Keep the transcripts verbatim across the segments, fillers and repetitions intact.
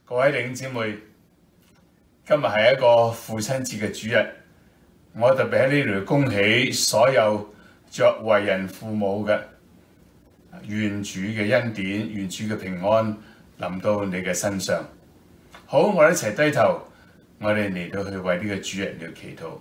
各位弟兄姊妹，今日係一個父親節嘅主日，我特別喺呢度恭喜所有作為人父母嘅，願主嘅恩典、願主嘅平安臨到你嘅身上。好，我哋一齊低頭，我哋嚟到去為呢個主日嚟祈禱。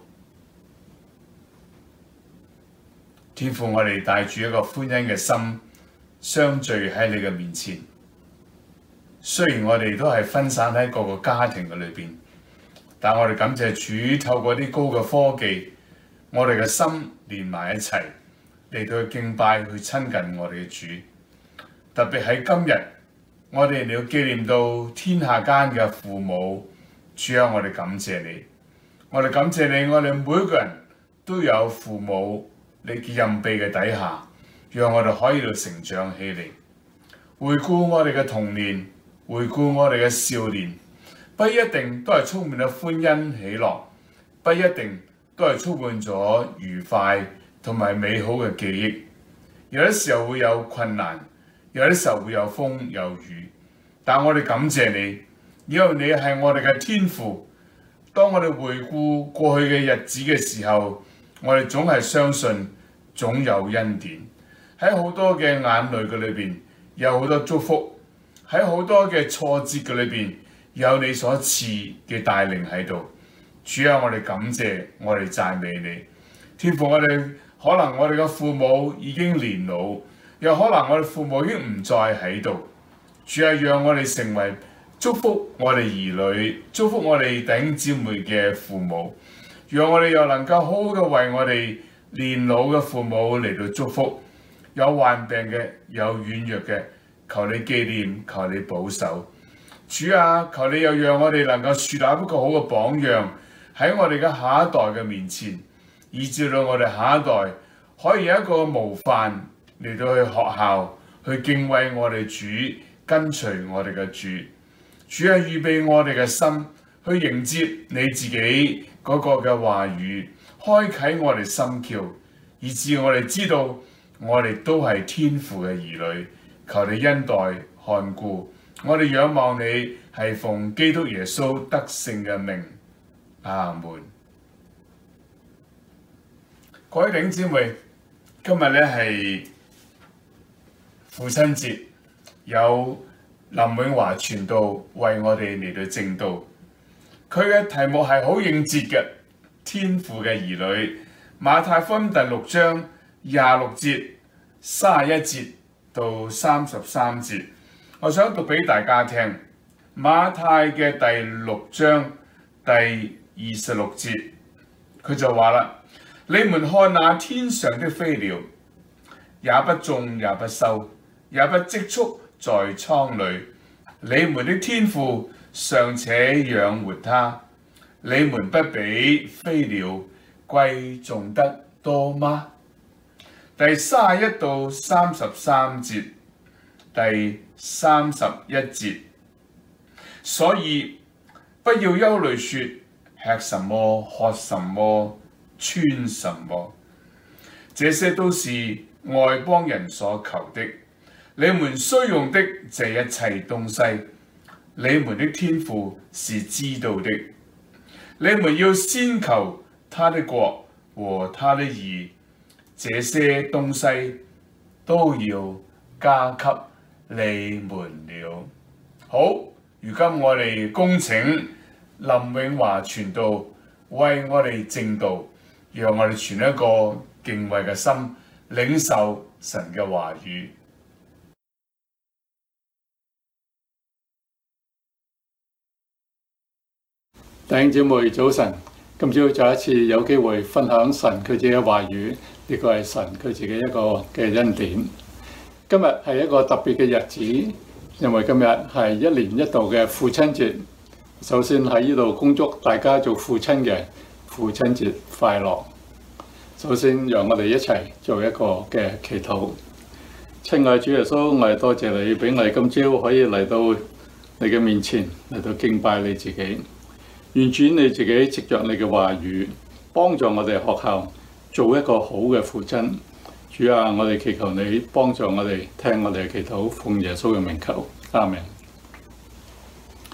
天父，我哋帶住一個歡欣嘅心，相聚喺你嘅面前。雖然我哋都係分散喺各個家庭嘅裏邊，但我哋感謝主透過啲高嘅科技，我哋嘅心連埋一齊嚟到去敬拜、去親近我哋嘅主。特別喺今日，我哋要紀念到天下間嘅父母，主啊，我哋感謝你，我哋感謝你，我哋每個人都有父母你嘅蔭庇嘅底下，讓我哋可以到成長起嚟。回顧我哋嘅童年，回顧我哋嘅少年，不一定都係充滿咗歡欣喜樂，不一定都係充滿咗愉快同埋美好嘅記憶。有啲時候會有困難，有啲時候會有風有雨，但我哋感謝你，因為你係我哋嘅天父。當我哋回顧過去嘅日子嘅時候，我哋總係相信總有恩典。喺好多嘅眼淚嘅裏邊，有好多祝福。喺好多嘅挫折嘅裏邊，有你所賜嘅帶領喺度。主啊，我哋感謝，我哋讚美你。天父，我哋可能我哋嘅父母已經年老，又可能我哋父母已經唔再喺度。主啊，讓我哋成為祝福我哋兒女、祝福我哋弟兄姊妹嘅父母，讓我哋又能夠好好嘅為我哋年老嘅父母嚟到祝福。有患病嘅，有軟弱嘅，求你紀念，求你保守。主啊，求你又讓我哋能夠樹立一個好嘅榜樣喺我哋嘅下一代嘅面前，以至到我哋下一代可以有一個模範嚟到去學校去敬畏我哋主，跟隨我哋嘅主。主啊，預備我哋嘅心去迎接你自己嗰個嘅話語，開啟我哋心竅，以至我哋知道我哋都係天父嘅兒女。求你恩待看顧，我哋仰望你，係奉基督耶穌得勝嘅名，阿門。各位弟兄姊妹，今日咧係父親節，有林永華傳道為我哋嚟到證道。佢嘅題目係好應節嘅，天父嘅兒女。馬太福音第六章廿六節、三十一節到三十三節，我想讀俾大家聽。馬太嘅第六章第二十六節，佢就話啦：你們看那天上的飛鳥，也不種也不收，也不積蓄在倉裏，你們的天父尚且養活它，你們不比飛鳥貴重得多嗎？第三十一到三十三節，第三十一節，所以不要憂慮說吃什麼、喝什麼、穿什麼，這些都是外邦人所求的。你們需用的這一切東西，你們的天父是知道的。你們要先求他的國和他的義，這些東西都要加給你們了。好，如今我哋恭請林永華傳道為我哋證道，讓我哋存一個敬畏嘅心，領受神嘅話語。 弟兄姊妹早晨，今朝再一次有機會分享神佢自己嘅話語，呢個係神佢自己一個嘅恩典。今日係一個特別嘅日子，因為今日係一年一度嘅父親節。首先喺呢度恭祝大家做父親嘅父親節快樂。首先讓我哋一齊做一個嘅祈禱。親愛主耶穌，我哋多謝你俾我哋今朝可以嚟到你嘅面前，嚟到敬拜你自己。願主你自己藉着你嘅話語幫助我哋學校做一個好嘅父親。主啊，我哋祈求你幫助我哋聽我哋嘅祈禱，奉耶穌嘅名求，阿們。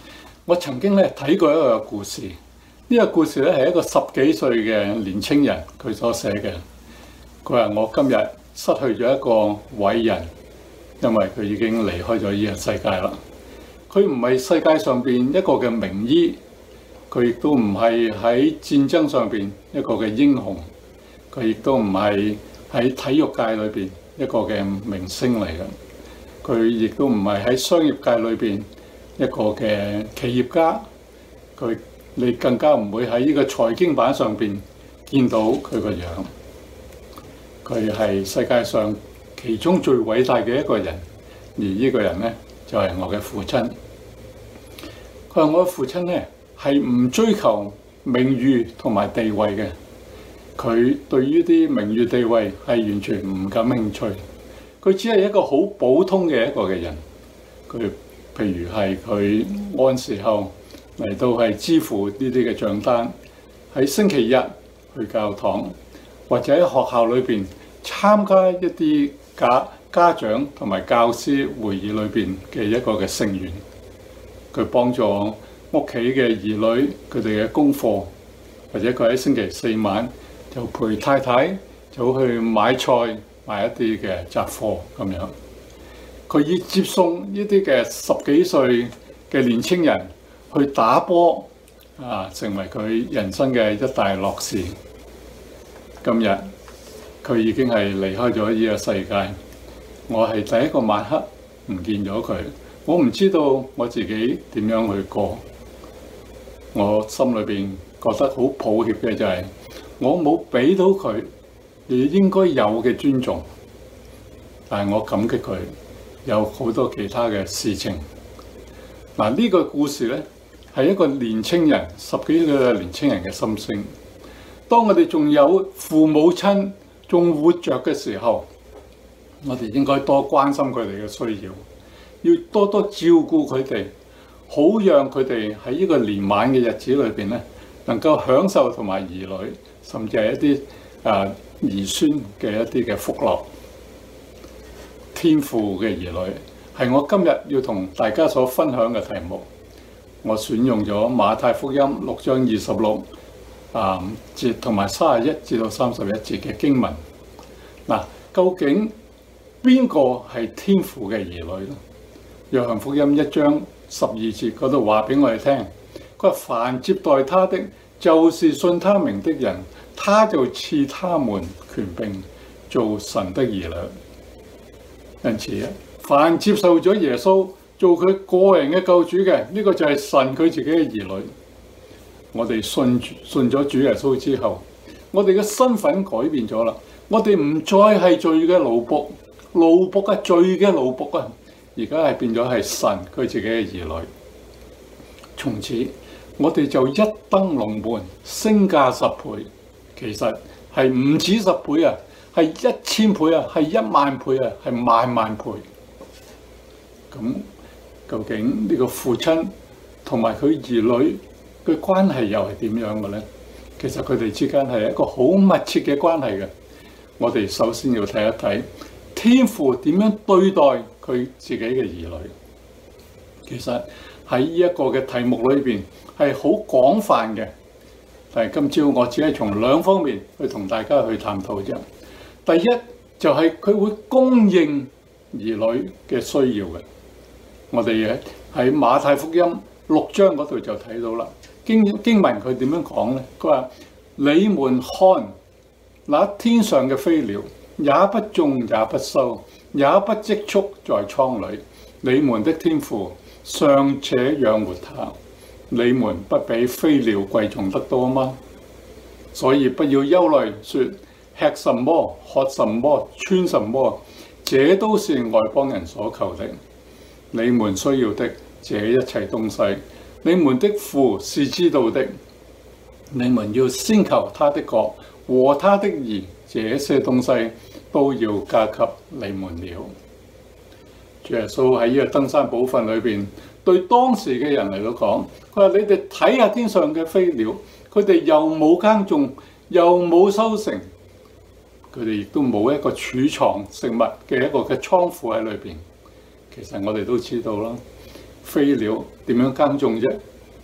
我曾經咧睇過一個故事，呢、這個故事咧係一個十幾歲嘅年青人佢所寫嘅。佢話：我今日失去咗一個偉人，因為佢已經離開咗呢個世界啦。佢唔係世界上邊一個嘅名醫，佢亦都唔係喺戰爭上邊一個嘅英雄，佢亦都唔係喺體育界裏邊一個嘅明星嚟嘅，佢亦都唔係喺商業界裏邊一個嘅企業家，佢你更加唔會喺呢個財經版上邊見到佢個樣。佢係世界上其中最偉大嘅一個人，而呢個人呢，就係我嘅父親。佢話我嘅父親呢，係唔追求名譽同埋地位嘅，佢對於啲名譽地位係完全唔感興趣。佢只係一個好普通嘅一個嘅人。佢譬如係佢按時候嚟到係支付呢啲嘅帳單，喺星期日去教堂，或者喺學校裏邊參加一啲家家長同埋教師會議裏邊嘅一個嘅成員。佢幫助屋企嘅兒女佢哋嘅功課，或者佢喺星期四晚就陪太太走去買菜買一啲嘅雜貨咁樣。佢以接送呢啲嘅十幾歲嘅年青人去打波啊，成為佢人生嘅一大樂事。今日佢已經係離開咗呢個世界，我係第一個晚黑唔見咗佢。我唔知道我自己點樣去過，我心裏邊覺得好抱歉嘅就係我冇俾到佢你應該有嘅尊重，但係我感激佢有好多其他嘅事情。嗱，呢個故事呢，係一個年青人十幾歲嘅年青人嘅心聲。當我哋仲有父母親仲活着嘅時候，我哋應該多關心佢哋嘅需要。要多多照顧佢哋，好讓佢哋喺呢個年邁嘅日子裏邊咧，能夠享受同埋兒女，甚至係一啲啊兒孫嘅一啲嘅福樂。天父嘅兒女係我今日要同大家所分享嘅題目。我選用咗馬太福音六章二十六啊節同埋三十一至到三十一節嘅經文。嗱，究竟邊個係天父嘅兒女咧？約翰福音一章十二節嗰度話俾我哋聽，佢話凡接待他的，就是信他名的人，他就賜他們權柄做神的兒女。因此啊，凡接受咗耶穌做佢個人嘅救主嘅，呢、這個就係神佢自己嘅兒女。我哋信信咗主耶穌之後，我哋嘅身份改變咗啦，我哋唔再係罪嘅奴僕，奴僕啊，罪嘅奴僕啊。而家係變咗係神佢自己嘅兒女，從此我哋就一登龍門，升價十倍。其實係唔止十倍啊，係一千倍啊，係一萬倍啊，係萬萬倍。咁究竟呢個父親同埋佢兒女嘅關係又係點樣嘅咧？其實佢哋之間係一個好密切嘅關係嘅。我哋首先要睇一睇天父點樣對待佢自己嘅兒女。其實喺呢一個嘅題目裏邊係好廣泛嘅，但係今朝我只係從兩方面去同大家去探討啫。第一就係、是、佢會供應兒女嘅需要嘅。我哋喺馬太福音六章嗰度就睇到啦。經經文佢點樣講呢？佢話：你們看那天上嘅飛鳥，也不種也不收，也不積蓄在倉裏，你們的天父尚且養活它，你們不比飛鳥貴重得多嗎？所以不要憂慮，說吃什麼、喝什麼、穿什麼，這都是外邦人所求的。你們需要的這一切東西，你們的父是知道的。你們要先求他的國和他的義，這些東西都要加給你們了。主耶穌喺呢個登山寶訓裏邊，對當時嘅人嚟到講，佢話：你哋睇下天上嘅飛鳥，佢哋又冇耕種，又冇收成，佢哋亦都冇一個儲藏食物嘅一個嘅倉庫喺裏邊。其實我哋都知道啦，飛鳥點樣耕種啫？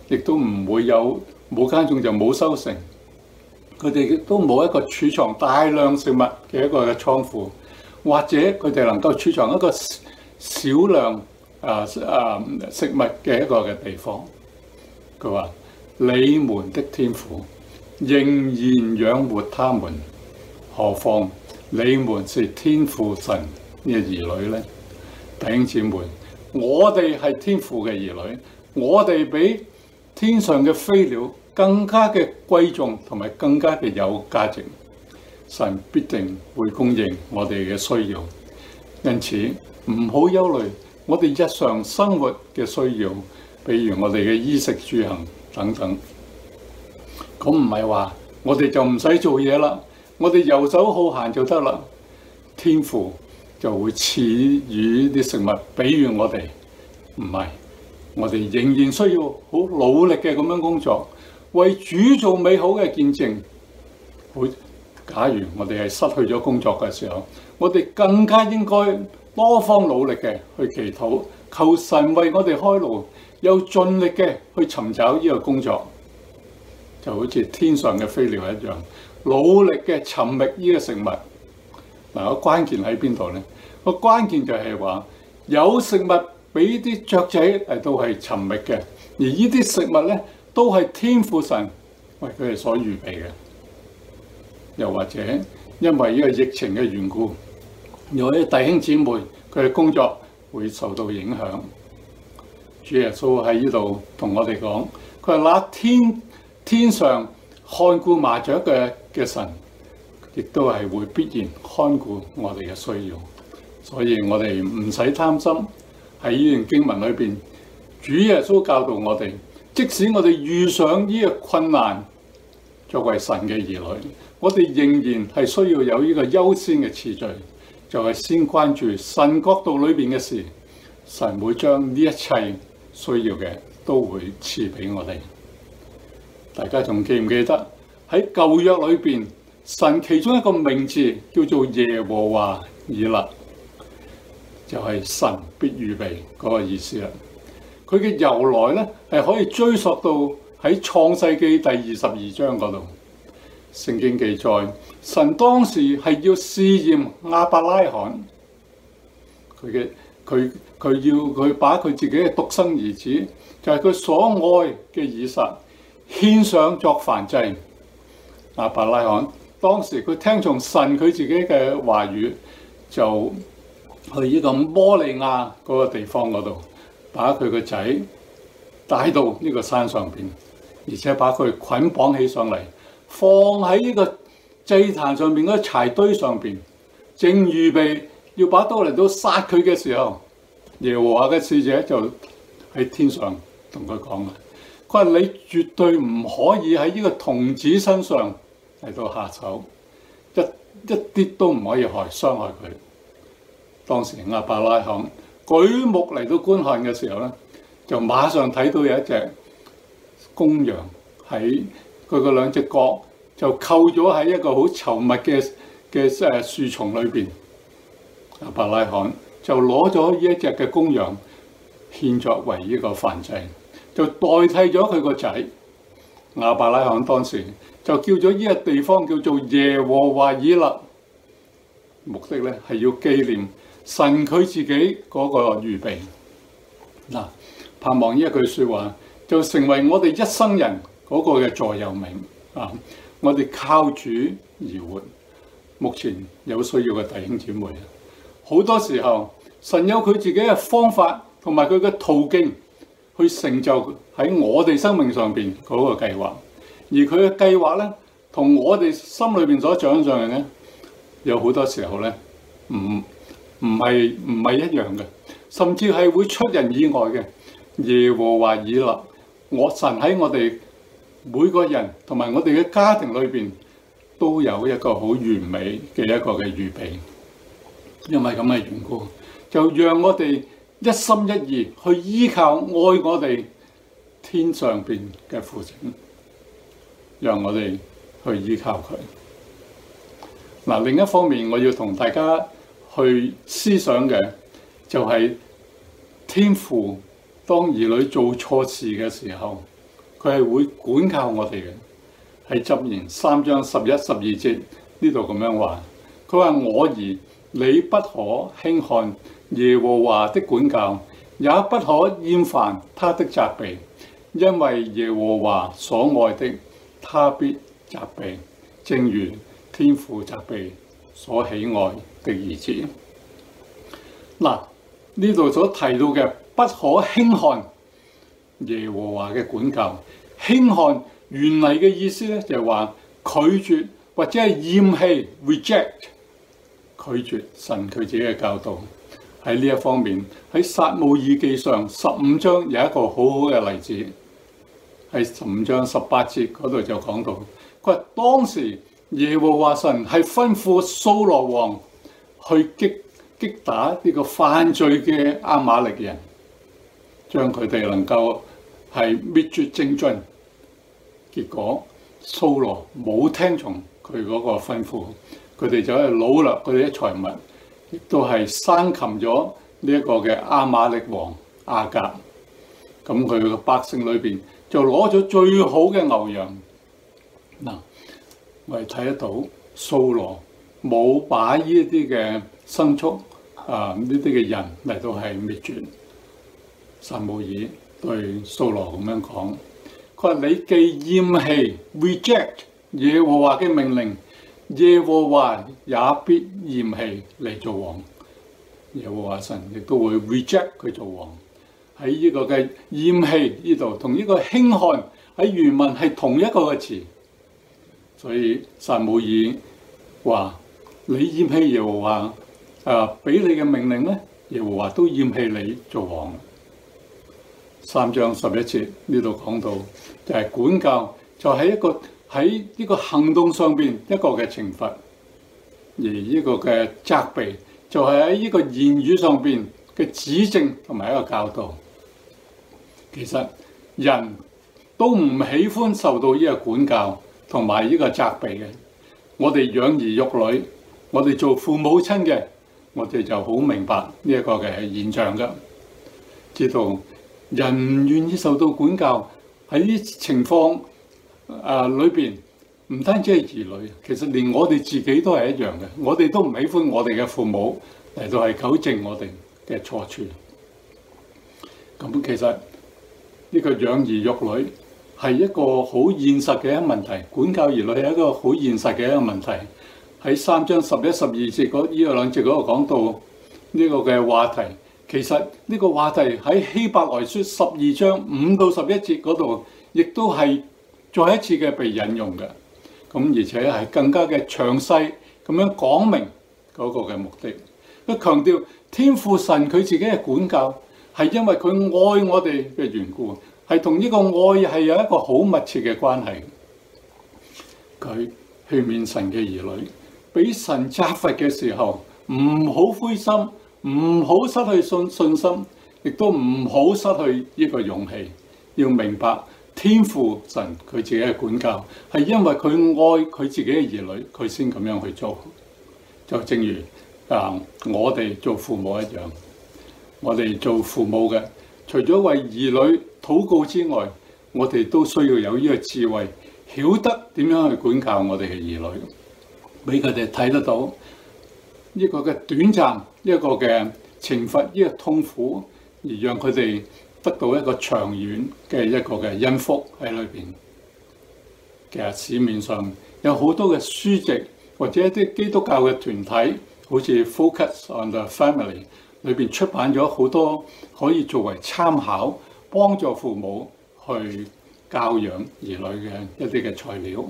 亦都唔會有冇耕種就冇收成。佢哋亦都冇一個儲藏大量食物嘅一個嘅倉庫，或者佢哋能夠儲藏一個少量啊啊食物嘅一個嘅地方。佢話：你們的天父仍然養活他們，何況你們是天父神嘅兒女呢？弟兄姊妹，我哋係天父嘅兒女，我哋比天上嘅飛鳥更加嘅貴重同埋更加嘅有價值。神必定會供應我哋嘅需要，因此唔好憂慮我哋日常生活嘅需要，比如我哋嘅衣食住行等等。咁唔係話我哋就唔使做嘢啦，我哋遊手好閒就得啦。天父就會賜予啲食物，比如我哋唔係，我哋仍然需要好努力嘅咁樣工作，為主做美好嘅見證。好，假如我哋係失去咗工作嘅時候，我哋更加應該多方努力嘅去祈禱，求神為我哋開路，又盡力嘅去尋找呢個工作，就好似天上嘅飛鳥一樣，努力嘅尋覓呢個食物。嗱，個關鍵喺邊度呢？個關鍵就係話有食物俾啲雀仔嚟到係尋覓嘅，而呢啲食物咧都係天父神為佢哋所預備嘅。又或者因為呢個疫情嘅緣故，有啲弟兄姊妹佢嘅工作會受到影響。主耶穌喺呢度同我哋講，佢話那天天上看顧麻雀嘅嘅神，亦都係會必然看顧我哋嘅需要。所以我哋唔使擔心。喺呢段經文裏邊，主耶穌教導我哋，即使我哋遇上呢個困難，作為神嘅兒女，我哋仍然係需要有呢個優先嘅次序，就係先關注神國度裏邊嘅事，神會將呢一切需要嘅都會賜俾我哋。大家仲記唔記得喺舊約裏邊，神其中一個名字叫做耶和華以勒，就係神必預備嗰個意思啦。佢嘅由來咧係可以追溯到喺創世記第二十二章嗰度。聖經記載，神當時係要試驗亞伯拉罕，佢嘅佢佢要佢把佢自己嘅獨生兒子，就係佢所愛嘅以撒獻上作燔祭。亞伯拉罕當時佢聽從神佢自己嘅話語，就去呢個摩利亞嗰個地方嗰度，把佢個仔帶到呢個山上邊，而且把佢捆綁起上嚟，放喺呢個祭壇上邊嗰柴堆上邊，正預備要把刀嚟到殺佢嘅時候，耶和華嘅使者就喺天上同佢講啦，佢話你絕對唔可以喺呢個童子身上嚟到下手，一一啲都唔可以害傷害佢。當時亞伯拉罕舉目嚟到觀看嘅時候咧，就馬上睇到有一隻公羊喺佢個兩隻角就扣咗喺一個好稠密嘅嘅誒樹叢裏邊。亞伯拉罕就攞咗呢一隻嘅公羊獻作為呢個燔祭，就代替咗佢個仔。亞伯拉罕當時就叫咗呢個地方叫做耶和華以勒，目的咧係要紀念神佢自己嗰個預備。嗱，盼望呢一句説話就成為我哋一生人嗰個嘅座右銘啊！我哋靠主而活。目前有需要嘅弟兄姊妹，好多時候神有佢自己嘅方法同埋佢嘅途徑去成就喺我哋生命上邊嗰個計劃，而佢嘅計劃咧同我哋心裏邊所想象嘅咧，有好多時候咧唔唔係唔係一樣嘅，甚至係會出人意外嘅。耶和華以勒，我神喺我哋每個人同埋我哋嘅家庭裏邊都有一個好完美嘅一個嘅預備。因為咁嘅緣故，就讓我哋一心一意去依靠愛我哋天上邊嘅父神，讓我哋去依靠佢。嗱，另一方面我要同大家去思想嘅就係天父當兒女做錯事嘅時候， 佢係會管教我哋嘅。喺箴言三章十一、十二節呢度咁樣話，佢話我兒，你不可輕看耶和華的管教，也不可厭煩他的責備，因為耶和華所愛的，他必責備，正如天父責備所喜愛的兒子。嗱，呢度所提到嘅不可輕看耶和華嘅管教，輕看原嚟嘅意思咧就係話拒絕或者係厭棄 reject 拒絕神佢自己嘅教導。喺呢一方面，喺撒母耳記上十五章有一個好好嘅例子，喺十五章十八節嗰度就講到，佢話當時耶和華神係吩咐掃羅王去擊擊打呢個犯罪嘅亞瑪力人，將佢哋能夠係滅絕淨盡。結果掃羅冇聽從佢嗰個吩咐，佢哋就係擄掠佢哋啲財物，亦都係生擒咗呢一個嘅亞瑪力王亞甲。咁佢個百姓裏邊就攞咗最好嘅牛羊。嗱，我哋睇得到掃羅冇把呢一啲嘅牲畜啊，呢啲嘅人嚟到係滅絕。撒母耳對掃羅咁樣講，佢話你既厭棄 reject 耶和華嘅命令，耶和華也必厭棄你做王。耶和華神亦都會 reject 佢做王。喺呢個嘅厭棄呢度同呢個輕看喺原文係同一個嘅詞，所以撒母耳話你厭棄耶和華誒俾你嘅命令咧，耶和華都厭棄你做王。三章十一節呢度講到就係、是、管教，就係一個喺呢個行動上邊一個嘅懲罰，而呢個嘅責備就係喺呢個言語上邊嘅指正同埋一個教導。其實人都唔喜歡受到呢個管教同埋呢個責備嘅。我哋養兒育女，我哋做父母親嘅，我哋就好明白呢一個嘅現象㗎，知道人唔願意受到管教喺呢啲情況啊裏邊，唔單止係兒女，其實連我哋自己都係一樣嘅。我哋都唔喜歡我哋嘅父母嚟到係糾正我哋嘅錯處。咁其實呢個養兒育女係一個好現實嘅一個問題，管教兒女係一個好現實嘅一個問題。喺三章十一、十二節嗰呢個兩節嗰度講到呢個嘅話題，其實呢個話題喺希伯來書十二章五到十一節嗰度，亦都係再一次嘅被引用嘅。咁而且係更加嘅詳細咁樣講明嗰個嘅目的。佢強調天父神佢自己嘅管教係因為佢愛我哋嘅緣故，係同呢個愛係有一個好密切嘅關係。佢勸勉神嘅兒女，俾神責罰嘅時候，唔好灰心，唔好失去信信心，亦都唔好失去呢個勇氣。要明白天父神佢自己嘅管教係因為佢愛佢自己嘅兒女，佢先咁樣去做。就正如啊，我哋做父母一樣。我哋做父母嘅，除咗為兒女禱告之外，我哋都需要有呢個智慧，曉得點樣去管教我哋嘅兒女，俾佢哋睇得到呢個嘅短暫，一個嘅懲罰，呢個痛苦，而讓佢哋得到一個長遠嘅一個嘅恩福喺裏邊。其實市面上有好多嘅書籍或者一啲基督教嘅團體，好似 Focus on the Family。裏邊出版咗好多可以作為參考，幫助父母去教養兒女嘅一啲嘅材料。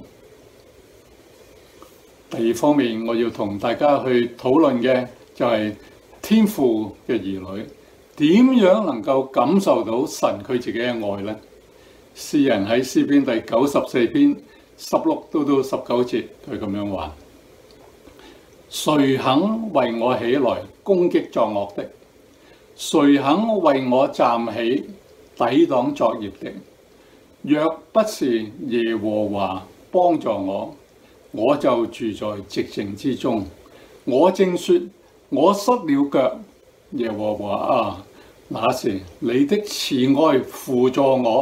第二方面，我要同大家去討論嘅就係天父嘅兒女點樣能夠感受到神佢自己嘅愛呢？詩人喺詩篇第九十四篇十六到到十九節，佢咁樣話：誰肯為我起來攻擊作惡的？誰肯為我站起抵擋作孽的？若不是耶和華幫助我，我就住在寂靜之中。我正說我失了腳，耶和華啊，那時你的慈愛扶助我，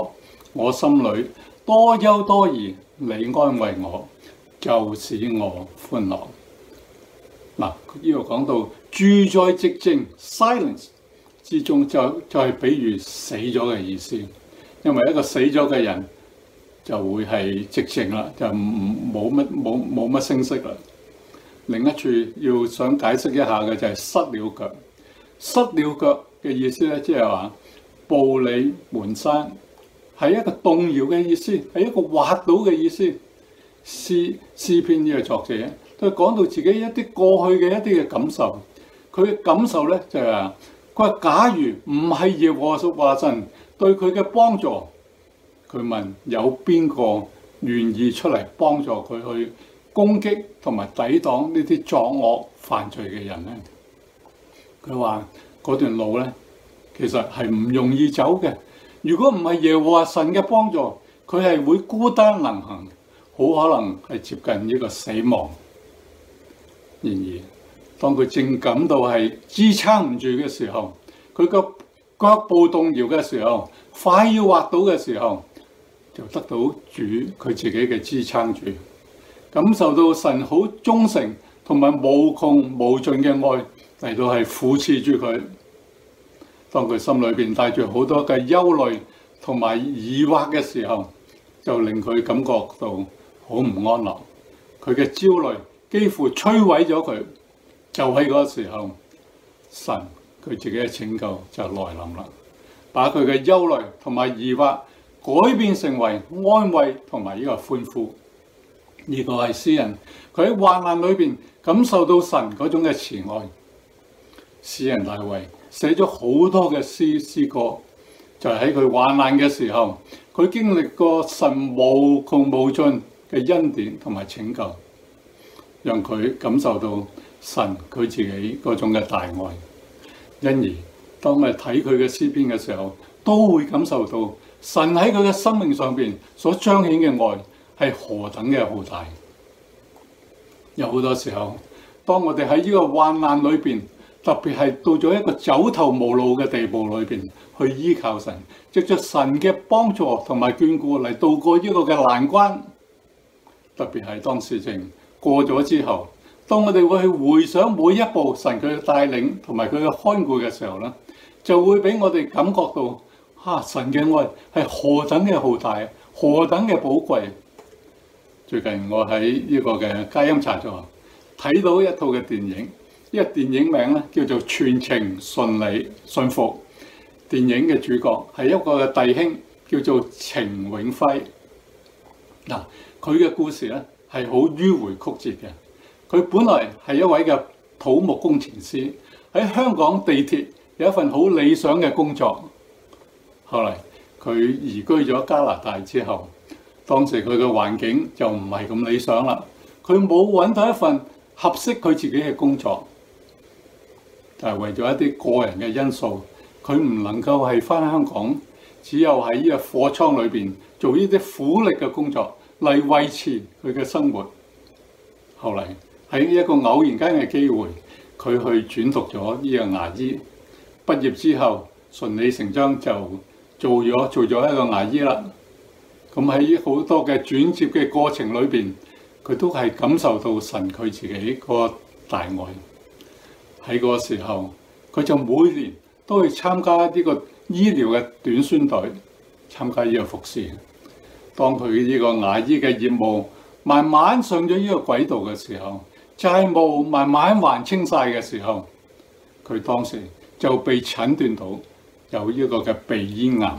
我心裏多憂多疑，你安慰我，就使我歡樂。嗱，呢度講到住在寂靜 silence 之中，就就係比喻死咗嘅意思。因為一個死咗嘅人就會係寂靜啦，就唔冇乜冇冇乜聲息啦。另一處要想解釋一下嘅就係失了腳。失了腳嘅意思咧，即係話步履蹣跚，係一個動搖嘅意思，係一個滑倒嘅意思。詩詩篇呢個作者都講到自己一啲過去嘅一啲嘅感受。佢嘅感受咧就係話，佢話假如唔係耶和華神對佢嘅幫助，佢問有邊個願意出嚟幫助佢去攻擊同埋抵擋呢啲作惡犯罪嘅人咧？佢話嗰段路咧，其實係唔容易走嘅。如果唔係耶和華神嘅幫助，佢係會孤單能行，好可能係接近呢個死亡。然而，當佢正感到係支撐唔住嘅時候，佢個腳步動搖嘅時候，快要滑倒嘅時候，就得到主佢自己嘅支撐住，感受到神好忠誠同埋無窮無盡嘅愛嚟到係扶持住佢。當佢心裏邊帶住好多嘅憂慮同埋疑惑嘅時候，就令佢感覺到好唔安樂。佢嘅焦慮幾乎摧毀咗佢。就喺嗰個時候，神佢自己嘅拯救就來臨啦，把佢嘅憂慮同埋疑惑改變成為安慰同埋呢個歡呼。呢、這個係詩人佢喺患難裏邊感受到神嗰種嘅慈愛。詩人大衛寫咗好多嘅詩詩歌，就係喺佢患難嘅時候，佢經歷過神無窮無盡嘅恩典同埋拯救，讓佢感受到神佢自己嗰種嘅大愛。因而當我哋睇佢嘅詩篇嘅時候，都會感受到神喺佢嘅生命上邊所彰顯嘅愛係何等嘅浩大。有好多時候，當我哋喺呢個患難裏邊，特別係到咗一個走投無路嘅地步裏邊，去依靠神，藉着神嘅幫助同埋眷顧嚟度過呢個嘅難關。特別係當事情過咗之後，當我哋會去回想每一步神佢嘅帶領同埋佢嘅看顧嘅時候咧，就會俾我哋感覺到，哈、啊！神嘅愛係何等嘅浩大，何等嘅寶貴。最近我喺呢個嘅佳音茶座睇到一套嘅電影，呢個電影名咧叫做《全程順利順服》。電影嘅主角係一個嘅弟兄，叫做程永輝。嗱，佢嘅故事咧係好迂迴曲折嘅。佢本來係一位嘅土木工程師，喺香港地鐵有一份好理想嘅工作。後嚟佢移居咗加拿大之後，當時佢嘅環境就唔係咁理想啦。佢冇揾到一份合適佢自己嘅工作，但係為咗一啲個人嘅因素，佢唔能夠係返香港，只有喺呢個貨倉裏邊做呢啲苦力嘅工作嚟維持佢嘅生活。後嚟喺一個偶然間嘅機會，佢去轉讀咗呢個牙醫，畢業之後順理成章就做咗做咗一個牙醫啦。咁喺好多嘅轉接嘅過程裏邊，佢都係感受到神佢自己個大愛。喺嗰個時候，佢就每年都去參加呢個醫療嘅短宣隊，參加呢個服侍。當佢呢個牙醫嘅業務慢慢上咗呢個軌道嘅時候，債務慢慢還清晒嘅時候，佢當時就被診斷到有呢個嘅鼻咽癌。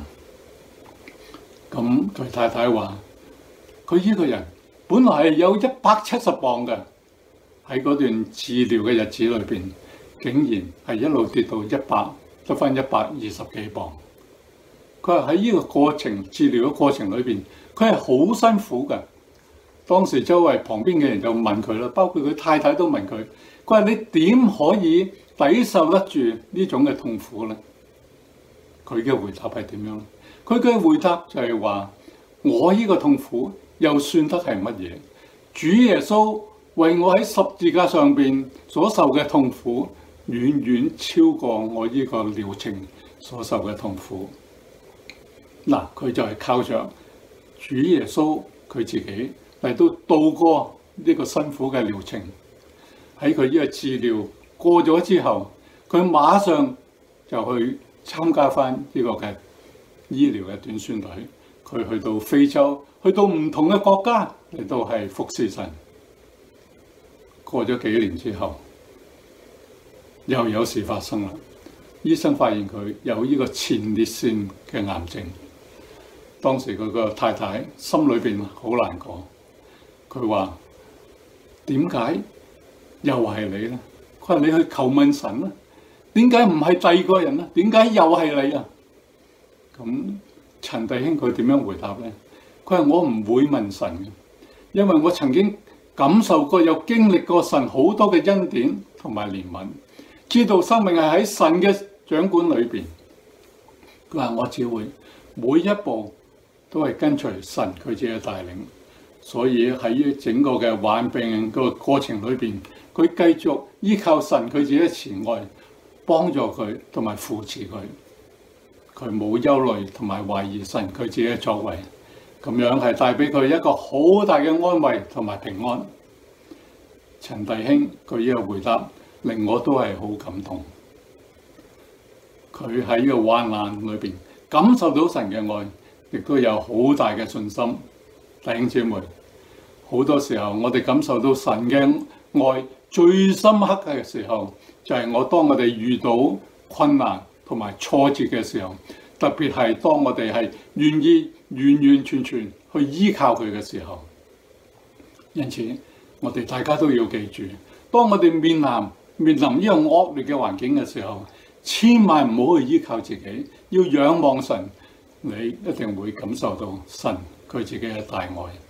咁佢太太話：佢呢個人本來係有一百七十磅嘅，喺嗰段治療嘅日子裏邊，竟然係一路跌到一百，得返一百二十幾磅。佢話喺呢個過程治療嘅過程裏邊，佢係好辛苦嘅。當時周圍旁邊嘅人就問佢啦，包括佢太太都問佢，佢話你點可以抵受得住呢種嘅痛苦呢？佢嘅回答係點樣？佢嘅回答就係話：我呢個痛苦又算得係乜嘢？主耶穌為我喺十字架上邊所受嘅痛苦，遠遠超過我呢個療程所受嘅痛苦。 嗱，佢就係靠着主耶穌佢自己嚟到度過呢個辛苦嘅療程。喺佢呢個治療過咗之後，佢馬上就去參加翻呢個嘅醫療嘅短宣隊。佢去到非洲，去到唔同嘅國家嚟到係服侍神。過咗幾年之後，又有事發生啦。醫生發現佢有呢個前列腺嘅癌症。當時佢個太太心裏邊好難過，佢話：點解又係你咧？佢話：你去求問神啦，點解唔係第二個人咧？點解又係你啊？咁陳弟兄佢點樣回答咧？佢話：我唔會問神嘅，因為我曾經感受過，有經歷過神好多嘅恩典同埋憐憫，知道生命係喺神嘅掌管裏邊。佢話：我只會每一步都係跟隨神佢自己嘅帶領，所以喺整個嘅患病個過程裏邊，佢繼續依靠神佢自己嘅慈愛，幫助佢同埋扶持佢。佢冇憂慮同埋懷疑神佢自己嘅作為，咁樣係帶俾佢一個好大嘅安慰同埋平安。陳弟兄佢呢個回答令我都係好感動。佢喺呢個患難裏邊感受到神嘅愛，亦都有好大嘅信心。弟兄姊妹，好多時候我哋感受到神嘅愛最深刻嘅時候，就係我當我哋遇到困難同埋挫折嘅時候，特別係當我哋係願意完完全全去依靠佢嘅時候。因此我哋大家都要記住，當我哋面臨面臨呢個惡劣嘅環境嘅時候，千萬唔好去依靠自己，要仰望神，你一定會感受到神佢自己嘅大愛。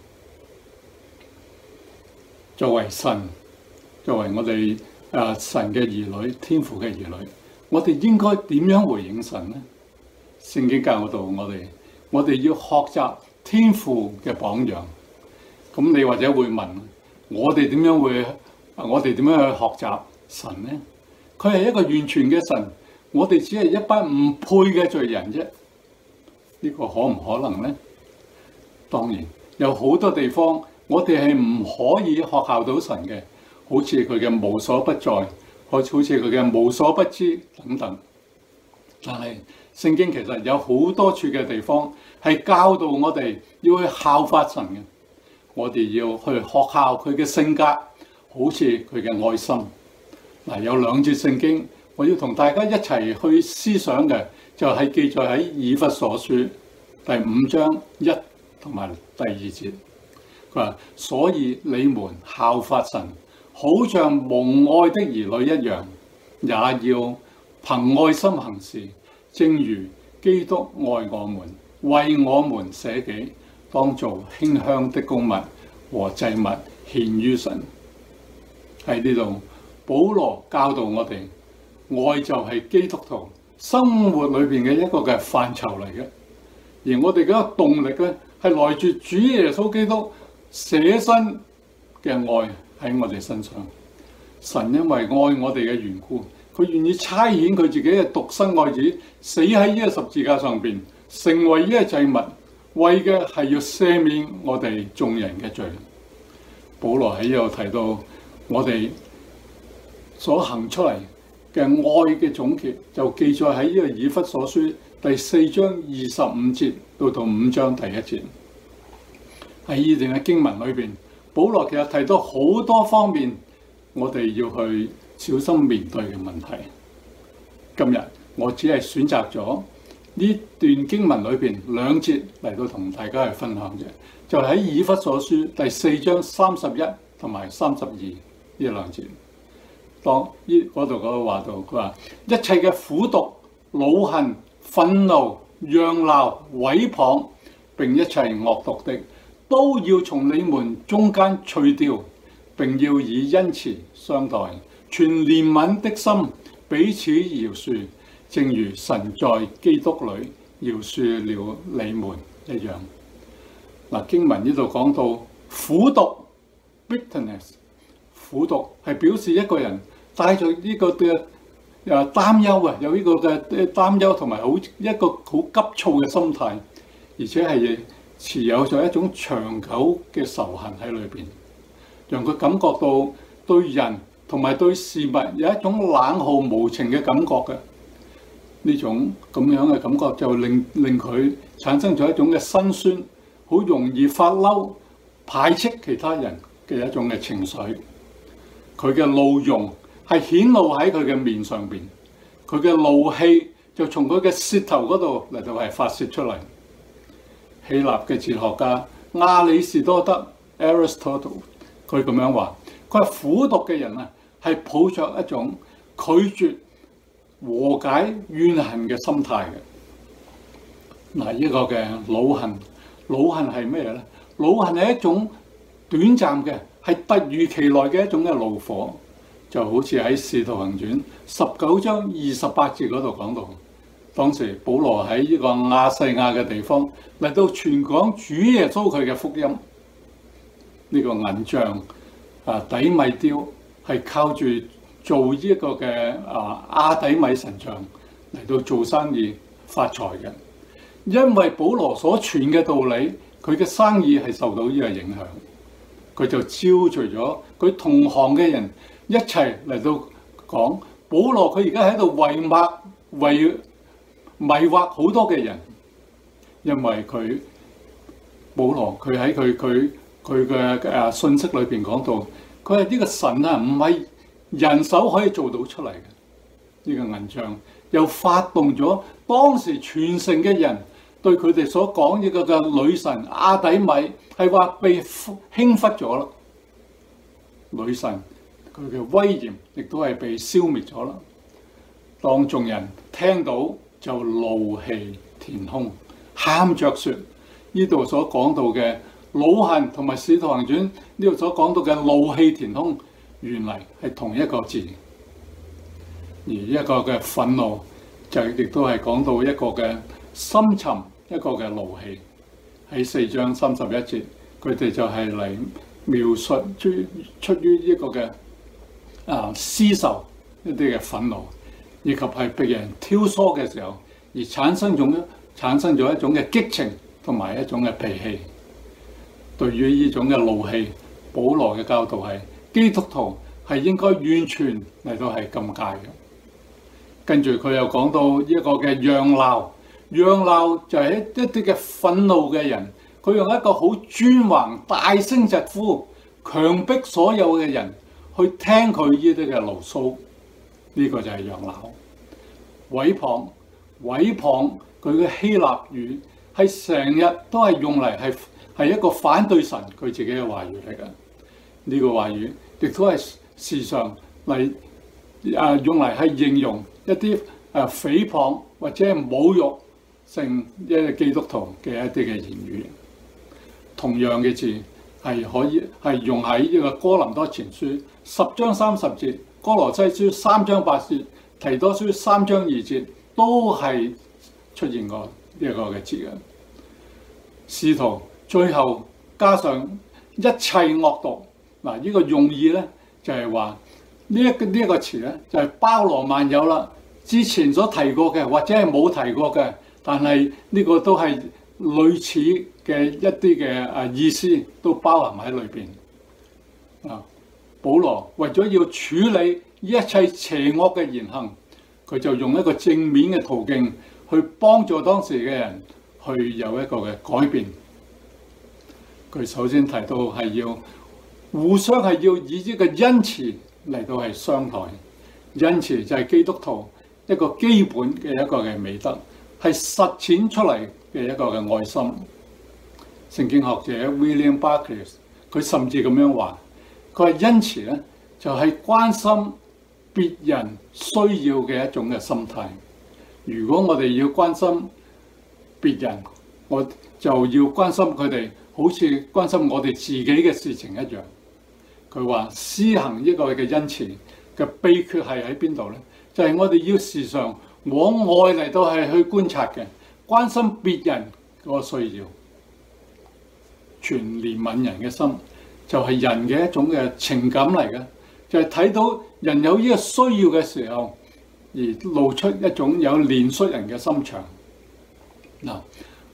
作為神，作為我哋啊神嘅兒女，天父嘅兒女，我哋應該點樣回應神呢？聖經教導我哋，我哋要學習天父嘅榜樣。咁你或者會問，我哋點樣會？我哋點樣去學習神呢？佢係一個完全嘅神，我哋只係一班唔配嘅罪人啫。呢個可唔可能呢？當然有好多地方，我哋係唔可以學效到神嘅，好似佢嘅無所不在，好似佢嘅無所不知等等。但係聖經其實有好多處嘅地方係教導我哋要去效法神嘅，我哋要去學效佢嘅性格，好似佢嘅愛心。嗱，有兩節聖經我要同大家一齊去思想嘅，就係記載喺以弗所書第五章一同埋第二節。佢話：所以你們效法神，好像蒙愛的兒女一樣，也要憑愛心行事，正如基督愛我們，為我們捨己，當做馨香的供物和祭物獻於神。喺呢度，保羅教導我哋，愛就係基督徒生活裏邊嘅一個嘅範疇嚟嘅，而我哋嘅動力咧係來自主耶穌基督捨身嘅愛喺我哋身上。神因為愛我哋嘅緣故，佢願意差遣佢自己嘅獨生愛子死喺呢個十字架上邊，成為呢個祭物，為嘅係要赦免我哋眾人嘅罪。保羅喺呢度提到我哋所行出嚟嘅愛嘅總結，就記載喺呢個以弗所書第四章二十五節到到五章第一節。喺呢段嘅經文裏邊，保羅其實提到好多方面，我哋要去小心面對嘅問題。今日我只係選擇咗呢段經文裏邊兩節嚟到同大家去分享嘅，就喺以弗所書第四章三十一同埋三十二呢兩節。當呢嗰度嗰個話到，佢話一切嘅苦毒、惱恨、憤怒、嚷鬧、毀謗，並一切惡毒的，都要從你們中間除掉，並要以恩慈相待，存憐憫的心，彼此饒恕，正如神在基督裏饒恕了你們一樣。嗱，經文呢度講到苦毒 bitterness， 苦毒係表示一個人帶著呢個嘅誒擔憂啊，有呢個嘅擔憂同埋好一個好急躁嘅心態， 而且係持有咗一種長久嘅仇恨喺裏邊，讓佢感覺到對人同埋對事物有一種冷酷無情嘅感覺嘅。呢種咁樣嘅感覺就令令佢產生咗一種嘅辛酸，好容易發嬲、排斥其他人嘅一種嘅情緒。佢嘅怒容係顯露喺佢嘅面上邊，佢嘅怒氣就從佢嘅舌頭嗰度嚟到係發泄出嚟。希臘嘅哲學家亞里士多德 Aristotle 佢咁樣話，佢係苦毒嘅人啊，係抱着一種拒絕和解怨恨嘅心態嘅。嗱，呢個嘅惱恨，惱恨係咩咧？惱恨係一種短暫嘅，係突如其來嘅一種嘅怒火，就好似喺《使徒行傳》十九章二十八節嗰度講到。當時保羅喺呢個亞細亞嘅地方嚟到傳講主耶穌佢嘅福音。呢、這個銀匠啊底米丟係靠住做呢一個嘅啊亞底米神像嚟到做生意發財嘅。因為保羅所傳嘅道理，佢嘅生意係受到呢個影響，佢就招聚咗佢同行嘅人一齊嚟到講保羅佢而家喺度為默為迷惑好多嘅人，因為佢保羅佢喺佢佢佢嘅誒信息裏邊講到，佢係呢個神啊，唔係人手可以做到出嚟嘅。呢、這個銀匠又發動咗當時全城嘅人對佢哋所講呢個嘅女神亞底米係話被輕忽咗啦，女神佢嘅威嚴亦都係被消滅咗啦。當眾人聽到，就怒氣填胸，喊着說：呢度所講到嘅惱恨同埋使徒行傳呢度所講到嘅怒氣填胸，原嚟係同一個字。而一個嘅憤怒就亦都係講到一個嘅深沉一個嘅怒氣。喺四章三十一節，佢哋就係嚟描述出出於一個嘅啊私仇一啲嘅憤怒。以及係被人挑唆嘅時候，而產生咗產生咗一種嘅激情同埋一種嘅脾氣。對於呢種嘅怒氣，保羅嘅教導係基督徒係應該完全嚟到係禁戒嘅。跟住佢又講到一個嘅嚷鬧，嚷鬧就係一一啲嘅憤怒嘅人，佢用一個好專橫、大聲疾呼，強迫所有嘅人去聽佢呢啲嘅牢騷。呢個就係嚷鬧。毀謗，毀謗佢嘅希臘語係成日都係用嚟係係一個反對神佢自己嘅話語嚟嘅。呢、這個話語亦都係時常嚟啊用嚟係形容一啲啊誹謗或者係侮辱性一個基督徒嘅一啲嘅言語。同樣嘅字係可以係用喺呢個哥林多前書十章三十節。歌羅西書三章八節，提多書三章二節，都係出現過呢一個嘅字嘅。使徒最後加上一切惡毒，嗱、這、呢個用意咧就係話呢一呢一個詞咧就係包羅萬有啦。之前所提過嘅或者係冇提過嘅，但係呢個都係類似嘅一啲嘅啊意思都包含喺裏邊啊。保羅為咗要處理一切邪惡嘅言行，佢就用一個正面嘅途徑去幫助當時嘅人去有一個嘅改變。佢首先提到係要互相係要以呢個恩慈嚟到係相待，恩慈就係基督徒一個基本嘅一個嘅美德，係實踐出嚟嘅一個嘅愛心。聖經學者 William Barclay 佢甚至咁樣話。佢係恩慈咧，就係、是、關心別人需要嘅一種嘅心態。如果我哋要關心別人，我就要關心佢哋，好似關心我哋自己嘅事情一樣。佢話施行呢個嘅恩慈嘅秘訣係喺邊度咧？就係、是、我哋要時常往外嚟到係去觀察嘅，關心別人嗰個需要，全憐憫人嘅心。就係人嘅一種嘅情感嚟嘅，就係、是、睇到人有呢個需要嘅時候，而露出一種有憐恤人嘅心腸。嗱，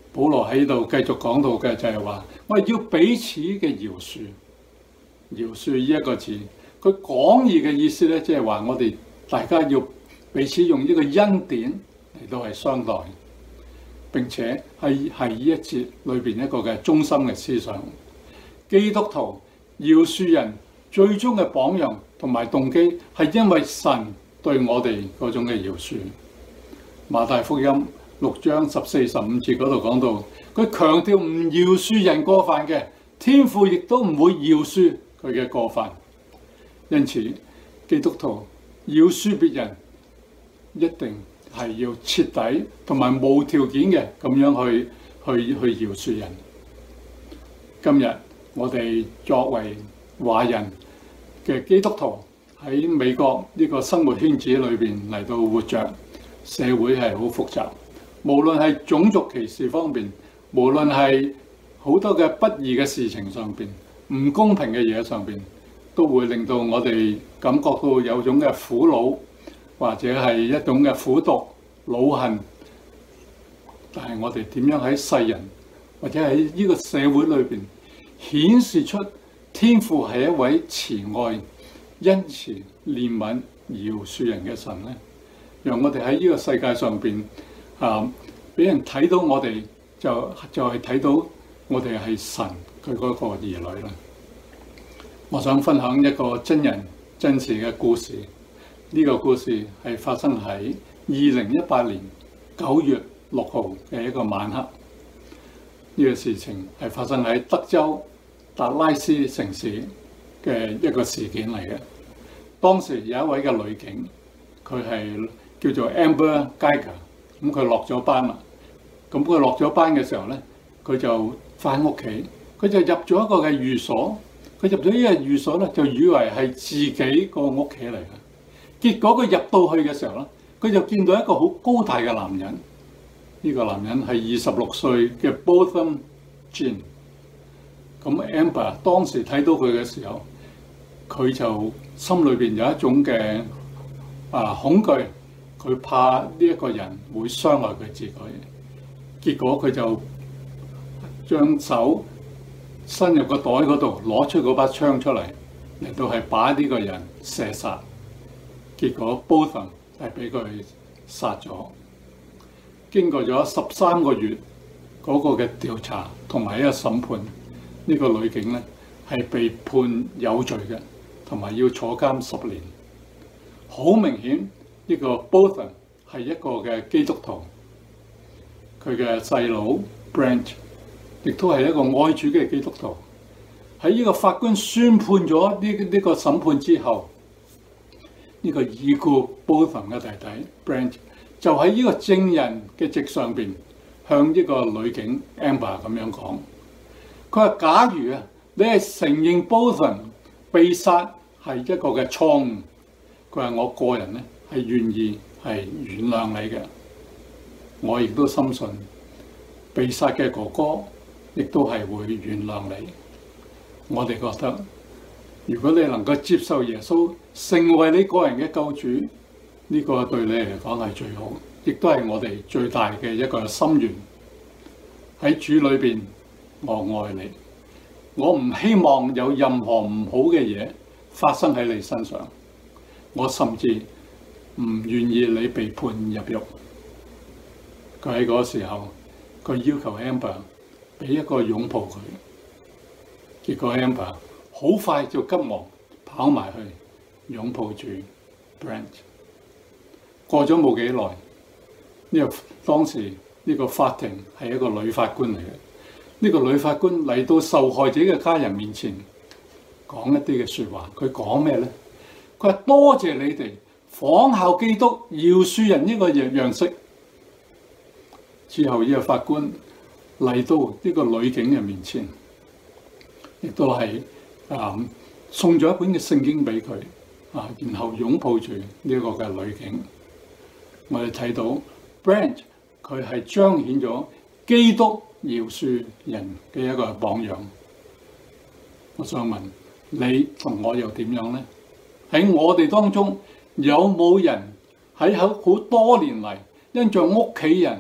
保羅喺度繼續講到嘅就係話，我哋要彼此嘅饒恕。饒恕呢一個字，佢廣義嘅意思咧，即係話我哋大家要彼此用呢個恩典嚟到係相待，並且係係呢一節裏邊一個嘅中心嘅思想。基督徒饒恕人最終嘅榜樣同埋動機係因為神對我哋嗰種嘅饒恕。馬太福音六章十四十五節嗰度講到，佢強調唔饒恕人過犯嘅，天父亦都唔會饒恕佢嘅過犯。因此，基督徒饒恕別人一定係要徹底同埋無條件嘅咁樣去去去饒恕人。今日我哋作為華人嘅基督徒喺美國呢個生活圈子裏邊嚟到活着，社會係好複雜，無論係種族歧視方面，無論係好多嘅不義嘅事情上邊，唔公平嘅嘢上邊，都會令到我哋感覺到有種嘅苦惱，或者係一種嘅苦毒、惱恨。但係我哋點樣喺世人或者喺呢個社會裏邊顯示出天父係一位慈愛、恩慈、憐憫、饒恕人嘅神呢？讓我哋喺呢個世界上邊啊，俾人睇到我哋就就係睇到我哋係神佢嗰個兒女啦。我想分享一個真人真事嘅故事。呢個故事係發生喺二零一八年九月六號嘅一個晚黑。呢個事情係發生喺德州達拉斯城市嘅一個事件嚟嘅。當時有一位嘅女警，佢係叫做 Amber Geiger， 咁佢落咗班啦。咁佢落咗班嘅時候咧，佢就返屋企，佢就入咗一個嘅寓所。佢入咗呢個寓所咧，就以為係自己個屋企嚟嘅。結果佢入到去嘅時候咧，佢就見到一個好高大嘅男人。呢個男人係二十六歲嘅 Botham Jean。咁 Amber 當時睇到佢嘅時候，佢就心裏邊有一種嘅啊恐懼，佢怕呢一個人會傷害佢自己。結果佢就將手伸入個袋嗰度，攞出嗰把槍出嚟，嚟到係把呢個人射殺。結果 Botham 係俾佢殺咗。經過咗十三個月嗰個嘅調查同埋一個審判，呢個女警咧係被判有罪嘅，同埋要坐監十年。好明顯呢個 Botham 係一個嘅基督徒，佢嘅細佬 Brent 亦都係一個愛主嘅基督徒。喺呢個法官宣判咗呢呢個審判之後，呢個已故 Botham 嘅弟弟 Brent 就喺呢個證人嘅席上邊向呢個女警 Amber 咁樣講，佢話：假如啊，你係承認 Botham 被殺係一個嘅錯誤，佢話我個人咧係願意係原諒你嘅。我亦都深信被殺嘅哥哥亦都係會原諒你。我哋覺得，如果你能夠接受耶穌成為你個人嘅救主，呢個對你嚟講係最好，亦都係我哋最大嘅一個心願。喺主裏邊，我愛你，我唔希望有任何唔好嘅嘢發生喺你身上，我甚至唔願意你被判入獄。佢喺嗰時候，佢要求 Amber 俾一個擁抱佢，結果 Amber 好快就急忙跑埋去擁抱住 Brent。過咗冇幾耐，呢個當時呢個法庭係一個女法官嚟嘅。呢個女法官嚟到受害者嘅家人面前，講一啲嘅説話。佢講咩咧？佢話多謝你哋仿效基督饒恕人呢個樣式。之後呢個法官嚟到呢個女警嘅面前，亦都係啊、嗯、送咗一本嘅聖經俾佢啊，然後擁抱住呢個嘅女警。我哋睇到 Brent 佢係彰顯咗基督饒恕人嘅一個榜樣。我想問你同我又點樣呢？喺我哋當中有冇人喺好好多年嚟因着屋企人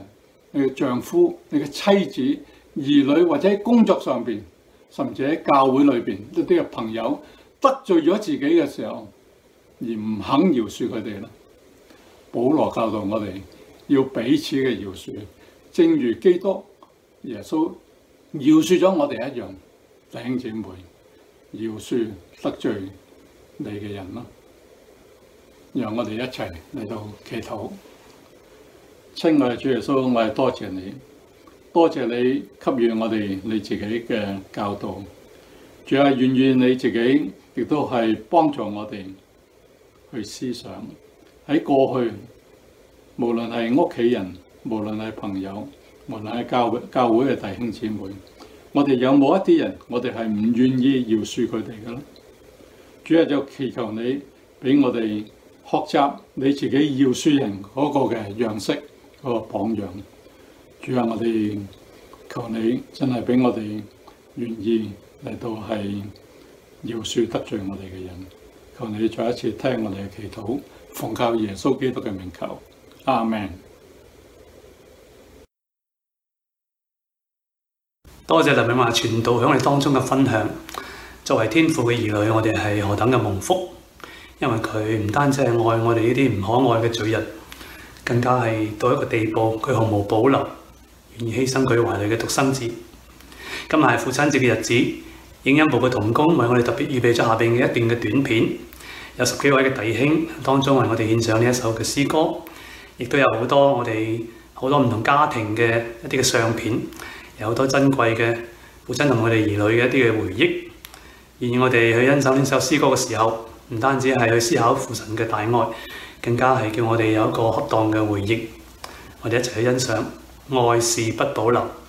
你嘅丈夫、你嘅妻子、兒女，或者喺工作上邊，甚至喺教會裏邊一啲嘅朋友得罪咗自己嘅時候，而唔肯饒恕佢哋啦。保羅教導我哋要彼此嘅饒恕，正如基督耶穌饒恕咗我哋一樣。弟兄姊妹，饒恕得罪你嘅人啦，讓我哋一齊嚟到祈禱。親愛嘅主耶穌，我係多謝你，多謝你給予我哋你自己嘅教導。主啊，願意你自己亦都係幫助我哋去思想喺過去，無論係屋企人，無論係朋友，無論係教會教會嘅弟兄姊妹，我哋有冇一啲人，我哋係唔願意饒恕佢哋嘅咧？主啊，就祈求你俾我哋學習你自己饒恕人嗰個嘅樣式，嗰個榜樣。主啊，我哋求你真係俾我哋願意嚟到係饒恕得罪我哋嘅人。求你再一次聽我哋嘅祈禱，奉靠耶穌基督嘅名求，阿們。 多謝林永華傳道喺我哋當中嘅分享。作為天父嘅兒女，我哋係何等嘅蒙福，因為佢唔單止係愛我哋呢啲唔可愛嘅罪人，更加係到一個地步，佢毫無保留，願意犧牲佢懷裏嘅獨生子。今日係父親節嘅日子，影音部嘅同工為我哋特別預備咗下邊嘅一段嘅短片，有十幾位嘅弟兄當中為我哋獻上呢一首嘅詩歌，亦都有好多我哋好多唔同家庭嘅一啲嘅相片，有好多珍貴嘅父親同我哋兒女嘅一啲嘅回憶。而我哋去欣賞呢首詩歌嘅時候，唔單止係去思考父神嘅大愛，更加係叫我哋有一個恰當嘅回憶。我哋一齊去欣賞，愛是不保留。